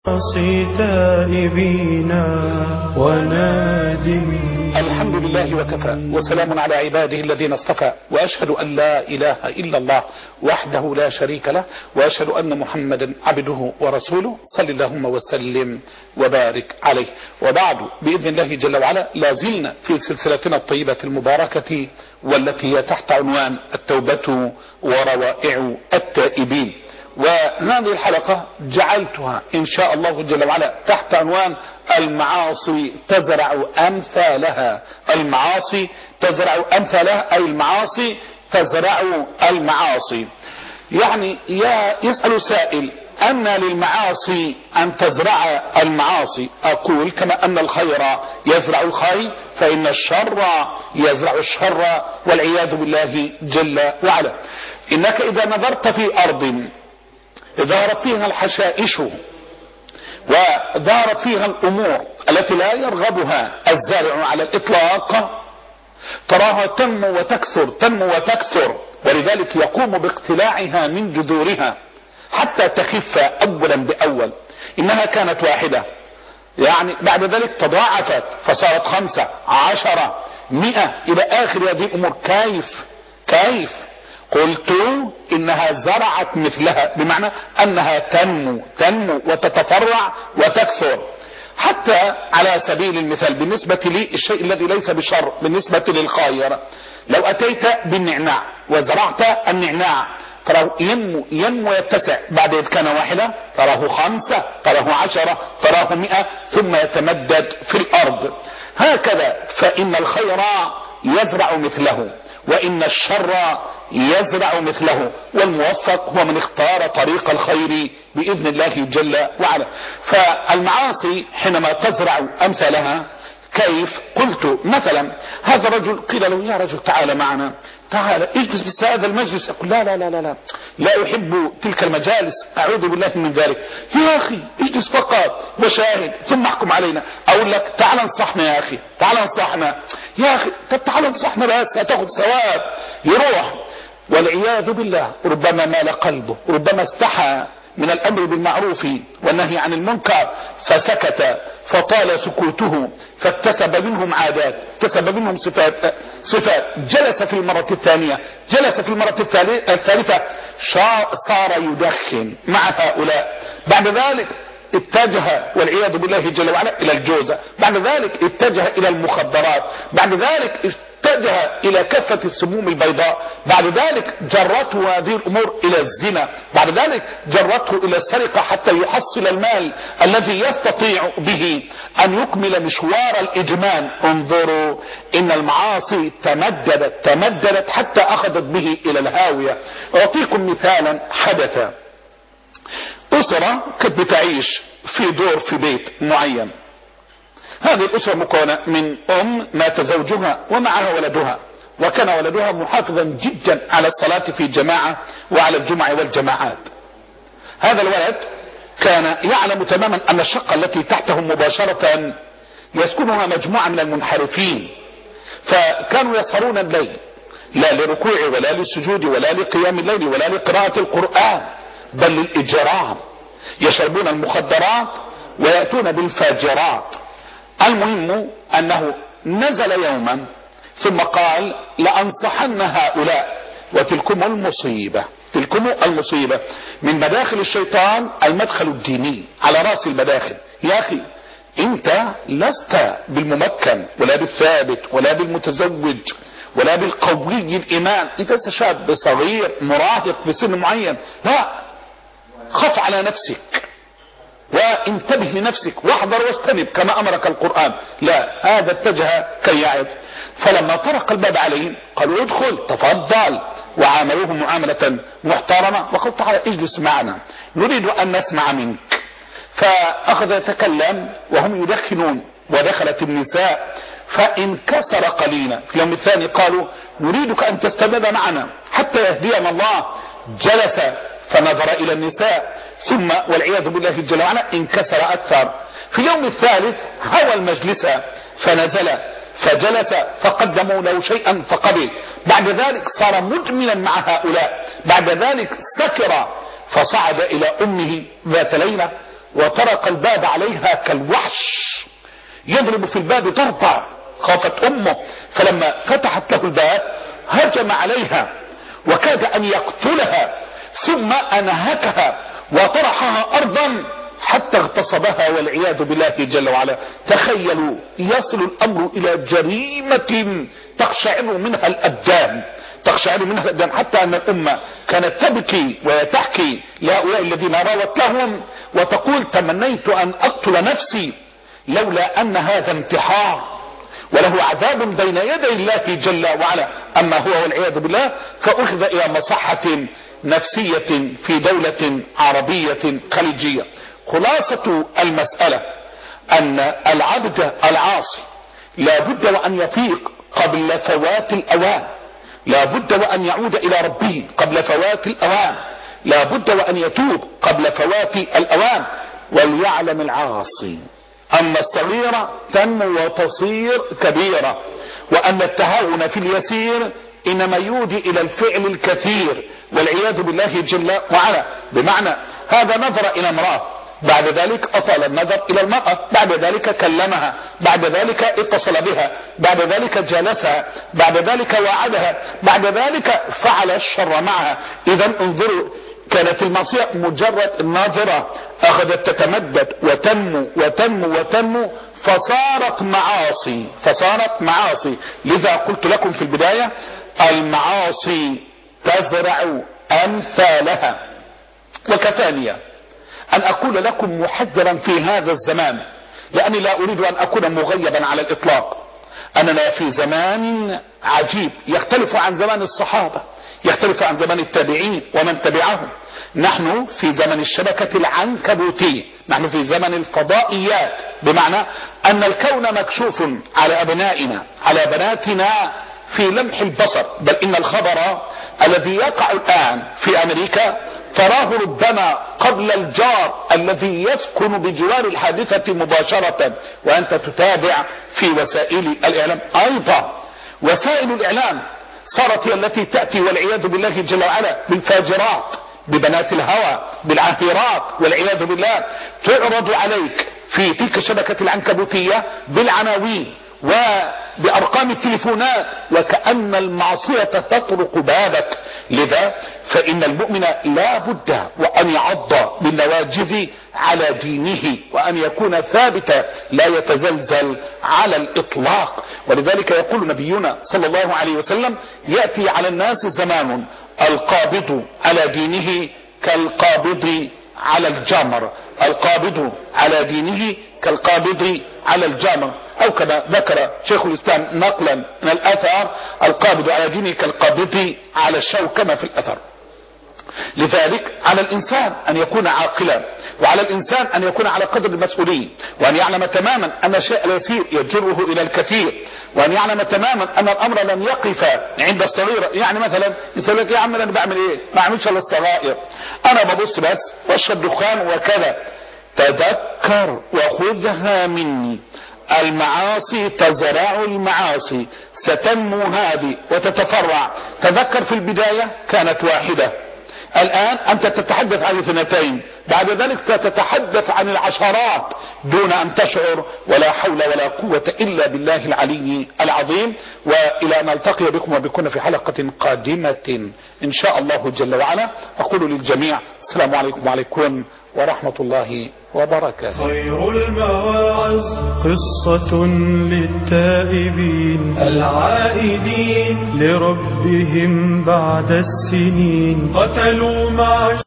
تائبين ونادمين. الحمد لله وكفى وسلام على عباده الذين اصطفى، وأشهد أن لا إله إلا الله وحده لا شريك له، وأشهد أن محمدا عبده ورسوله، صل اللهم وسلم وبارك عليه. وبعد، بإذن الله جل وعلا لازلنا في سلسلتنا الطيبة المباركة والتي هي تحت عنوان التوبة وروائع التائبين. وهذه الحلقة جعلتها إن شاء الله جل وعلا تحت عنوان المعاصي تزرع أمثالها. المعاصي تزرع أمثالها، أي المعاصي تزرع المعاصي. يعني يسأل سائل: أن للمعاصي أن تزرع المعاصي؟ أقول: كما أن الخير يزرع الخير، فإن الشر يزرع الشر، والعياذ بالله جل وعلا. إنك إذا نظرت في أرض ظهرت فيها الحشائش وظهرت فيها الأمور التي لا يرغبها الزارع على الإطلاق، تراها تنمو وتكثر تنمو وتكثر، ولذلك يقوم باقتلاعها من جذورها حتى تخف أولا بأول. إنها كانت واحدة، يعني بعد ذلك تضاعفت فصارت 5 10 100 إلى آخر هذه الأمور. كيف؟ قلت إنها زرعت مثلها، بمعنى أنها تنمو وتتفرع وتكثر. حتى على سبيل المثال، بالنسبة لي الشيء الذي ليس بشر بالنسبة للخير، لو أتيت بالنعناع وزرعت النعناع تراه ينمو يتسع، بعد إذ كان واحدة تراه 5 تراه 10 تراه 100، ثم يتمدد في الأرض. هكذا فإن الخير يزرع مثله، وإن الشر يزرع مثله، والموفق هو من اختار طريق الخير بإذن الله جل وعلا. فالمعاصي حينما تزرع أمثالها كيف؟ قلت مثلا هذا رجل قيل له: يا رجل تعال معنا، تعال اجلس في هذا المجلس. يقول: لا أحب تلك المجالس، أعوذ بالله من ذلك. يا أخي اجلس فقط وشاهد ثم احكم علينا. أقول لك: تعال انصحنا يا أخي، تعال انصحنا. يا أخي طب تعال انصحنا بس، هتاخد ثواب. يروح والعياذ بالله ربما مال قلبه، ربما استحى من الأمر بالمعروف والنهي عن المنكر فسكت، فطال سكوته، فاكتسب منهم عادات، اكتسب منهم صفات. جلس في المرة الثانية، جلس في المرة الثالثة، صار يدخن مع هؤلاء. بعد ذلك اتجه والعياذ بالله جل وعلا إلى الجوزة، بعد ذلك اتجه إلى المخدرات، بعد ذلك اتجه إلى كافة السموم البيضاء، بعد ذلك جرته هذه الأمور إلى الزنا، بعد ذلك جرته إلى السرقة حتى يحصل المال الذي يستطيع به أن يكمل مشوار الإجمال. انظروا، إن المعاصي تمددت حتى أخذت به إلى الهاوية. أعطيكم مثالا حدث. أسرة كانت بتعيش في دور في بيت معين. هذه الأسرة مكونة من أم مات زوجها ومعها ولدها، وكان ولدها محافظا جدا على الصلاة في جماعة وعلى الجمع والجماعات. هذا الولد كان يعلم تماما أن الشقة التي تحتهم مباشرة يسكنها مجموعة من المنحرفين، فكانوا يسهرون الليل، لا لركوع ولا للسجود ولا لقيام الليل ولا لقراءة القرآن، بل للإجرام. يشربون المخدرات ويأتون بالفاجرات. المهم أنه نزل يوما ثم قال: لأنصحن هؤلاء، وتلكم المصيبة، تلكم المصيبة. من مداخل الشيطان المدخل الديني على رأس المداخل. يا أخي أنت لست بالممكن ولا بالثابت ولا بالمتزوج ولا بالقوي الإيمان، أنت لست شاب صغير مراهق بسن معين. لا، خف على نفسك وانتبه لنفسك واحذر واجتنب كما أمرك القرآن. لا، هذا اتجه كي يعظ. فلما طرق الباب عليهم قالوا: ادخل تفضل، وعاملوه معاملة محترمة، وقال: تعالى اجلس معنا نريد أن نسمع منك. فأخذ يتكلم وهم يدخنون، ودخلت النساء فانكسر قليلا. في اليوم الثاني قالوا: نريدك أن تستمر معنا حتى يهدينا الله. جلس فنظر إلى النساء، ثم والعياذ بالله جل وعلا انكسر أكثر. في اليوم الثالث هوى المجلس فنزل فجلس، فقدموا له شيئا فقبل. بعد ذلك صار مجملا مع هؤلاء. بعد ذلك سكر فصعد إلى أمه ذات ليلة وطرق الباب عليها كالوحش يضرب في الباب ضربة. خافت امه، فلما فتحت له الباب هجم عليها وكاد ان يقتلها، ثم انهكها وطرحها ارضا حتى اغتصبها والعياذ بالله جل وعلا. تخيلوا، يصل الامر الى جريمة تقشعر منها الابدان، تقشعر منها الابدان، حتى ان الامة كانت تبكي وتحكي لهؤلاء الذين راوت لهم وتقول: تمنيت ان اقتل نفسي لولا ان هذا انتحار وله عذاب بين يدي الله جل وعلا. اما هو والعياذ بالله فاخذ الى مصحة نفسية في دولة عربية خليجية. خلاصة المسألة ان العبد العاصي لا بد وان يفيق قبل فوات الاوان، لا بد وان يعود الى ربه قبل فوات الاوان، لا بد وان يتوب قبل فوات الاوان. وليعلم العاصي ان الصغيرة تنمو وتصير كبيرة، وان التهاون في اليسير انما يودي الى الفعل الكثير والعياذ بالله جل وعلا. بمعنى هذا نظر الى امرأة، بعد ذلك اطال النظر الى المرأة، بعد ذلك كلمها، بعد ذلك اتصل بها، بعد ذلك جالسها، بعد ذلك وعدها، بعد ذلك فعل الشر معها. اذا انظروا، كانت المعصية مجرد الناظرة اخذت تتمدد وتنمو وتنمو وتنمو فصارت معاصي. لذا قلت لكم في البداية: المعاصي تزرع امثالها. وكفاني ان اقول لكم محذرا في هذا الزمان، لاني لا اريد ان اكون مغيبا على الاطلاق، اننا في زمان عجيب يختلف عن زمان الصحابة، يختلف عن زمان التابعين ومن تبعهم. نحن في زمن الشبكة العنكبوتية، نحن في زمن الفضائيات، بمعنى ان الكون مكشوف على ابنائنا على بناتنا في لمح البصر. بل ان الخبر الذي يقع الان في امريكا تراه ربما قبل الجار الذي يسكن بجوار الحادثة مباشرة، وانت تتابع في وسائل الاعلام. ايضا وسائل الاعلام صارت هي التي تأتي والعياذ بالله جل وعلا بالفاجرات، ببنات الهوى، بالعاهرات والعياذ بالله. تعرض عليك في تلك الشبكة العنكبوتية بالعناوين وبأرقام التليفونات وكأن المعصية تطرق بابك. لذا فإن المؤمن لا بد وأن يعض بالنواجذ على دينه وأن يكون ثابتا لا يتزلزل على الإطلاق. ولذلك يقول نبينا صلى الله عليه وسلم: يأتي على الناس زمان القابض على دينه كالقابض على الجمر، القابض على دينه كالقابض على الجمر، او كما ذكر شيخ الاسلام نقلا من الاثر: القابض على دينه كالقابض على الشوك كما في الاثر. لذلك على الانسان ان يكون عاقلا، وعلى الانسان ان يكون على قدر المسؤولية، وان يعلم تماما ان الشيء اليسير يجره الى الكثير، وان يعلم تماما ان الامر لن يقف عند الصغيرة. يعني مثلا يقول لك: يا عم انا بعمل ايه؟ ما اعملش الا الصغائر، انا ببص بس واشرب دخان وكذا. تذكر وخذها مني، المعاصي تزرع المعاصي، ستنمو هذه وتتفرع. تذكر في البداية كانت واحدة، الآن أنت تتحدث عن 2، بعد ذلك ستتحدث عن العشرات دون أن تشعر. ولا حول ولا قوة إلا بالله العلي العظيم. وإلى أن نلتقي بكم وبكم في حلقة قادمة إن شاء الله جل وعلا، أقول للجميع: السلام عليكم وعليكم ورحمة الله وبركاته. خير المواعظ قصة للتائبين العائدين لربهم بعد السنين، قتلوا مع